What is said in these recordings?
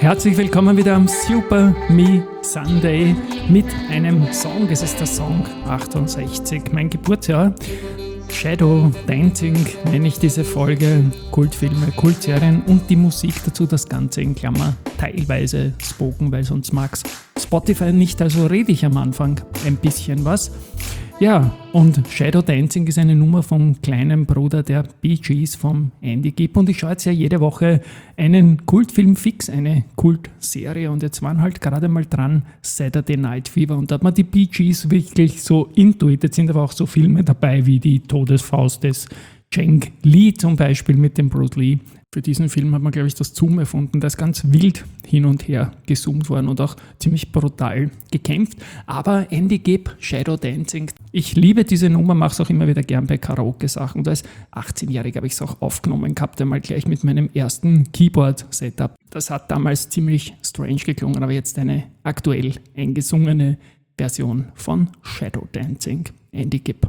Herzlich willkommen wieder am Super Me Sunday mit einem Song. Es ist der Song 68, mein Geburtsjahr. Shadow Dancing nenne ich diese Folge. Kultfilme, Kultserien und die Musik dazu, das Ganze in Klammer teilweise spoken, weil sonst mag's Spotify nicht, also rede ich am Anfang ein bisschen was. Ja, und Shadow Dancing ist eine Nummer vom kleinen Bruder der Bee Gees, vom Andy Gibb. Und ich schaue jetzt ja jede Woche einen Kultfilm fix, eine Kultserie. Und jetzt waren halt gerade mal dran Saturday Night Fever. Und da hat man die Bee Gees wirklich so intuit. Jetzt sind aber auch so Filme dabei wie die Todesfaust des Cheng Li zum Beispiel mit dem Bruce Lee. Für diesen Film hat man, glaube ich, das Zoom erfunden. Da ist ganz wild hin und her gezoomt worden und auch ziemlich brutal gekämpft. Aber Andy Gibb, Shadow Dancing. Ich liebe diese Nummer, mache es auch immer wieder gern bei Karaoke-Sachen. Und als 18-Jähriger habe ich es auch aufgenommen gehabt, einmal gleich mit meinem ersten Keyboard-Setup. Das hat damals ziemlich strange geklungen, aber jetzt eine aktuell eingesungene Version von Shadow Dancing. Andy Gibb.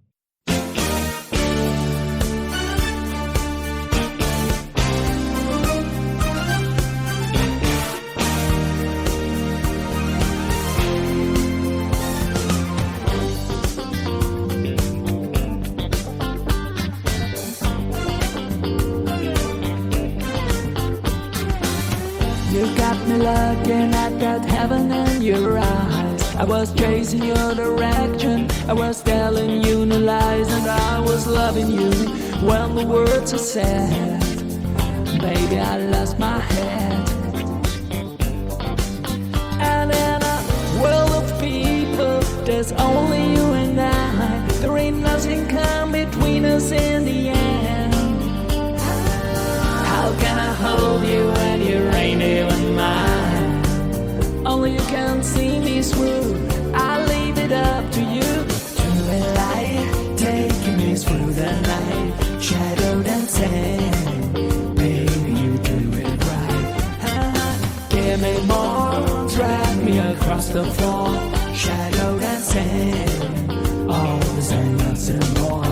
You got me looking at that heaven in your eyes. I was chasing your direction, I was telling you no lies, and I was loving you when the words are said. Baby, I lost my head. And in a world of people, there's only you and I. There ain't nothing come between us in the end. How can I hold you when you ain't even mine? Only you can see me through. I leave it up to you. To a light, taking me through the night. Shadow dancing, baby, you do it right. Give me more, drag me across the floor. Shadow dancing, always and nothing more.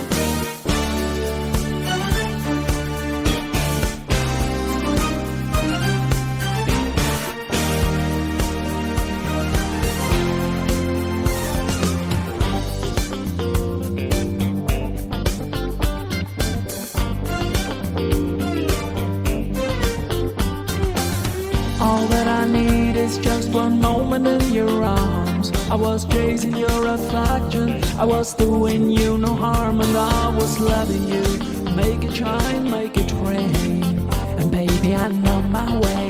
All that I need is just one moment in your arms. I was chasing your reflection, I was doing you no harm, and I was loving you. Make it shine, make it rain, and baby, I know my way.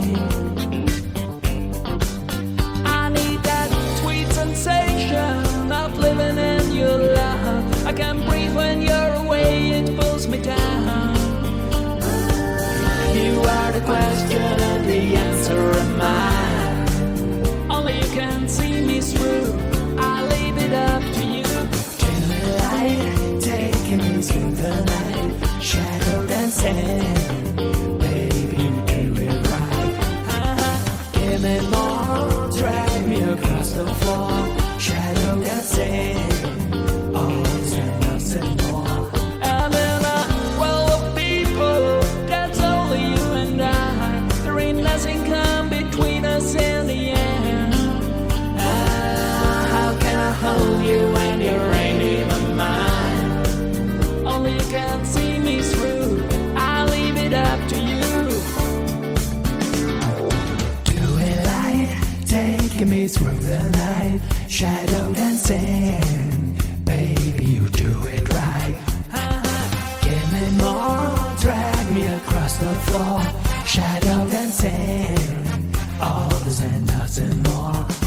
I need that sweet sensation of living in your love. I can't breathe when you're away, it pulls me down. You are the question and the answer am mine. Only you can see me through. I leave it up to you. To the light, taking me through the night. Shadow dancing, baby, you do it right. Give me more, drag me across the floor. Shadow dancing, always and nothing more. And in a world of people, that's only you and I. There ain't nothing come between us in the end. How can I hold you when you ain't even mine? Only you can see me through. I leave it up to you. Do it light, taking me through the night. Shadow dancing, baby, you do it right. Give me more, drag me across the floor. Shadow dancing, all this and nothing more.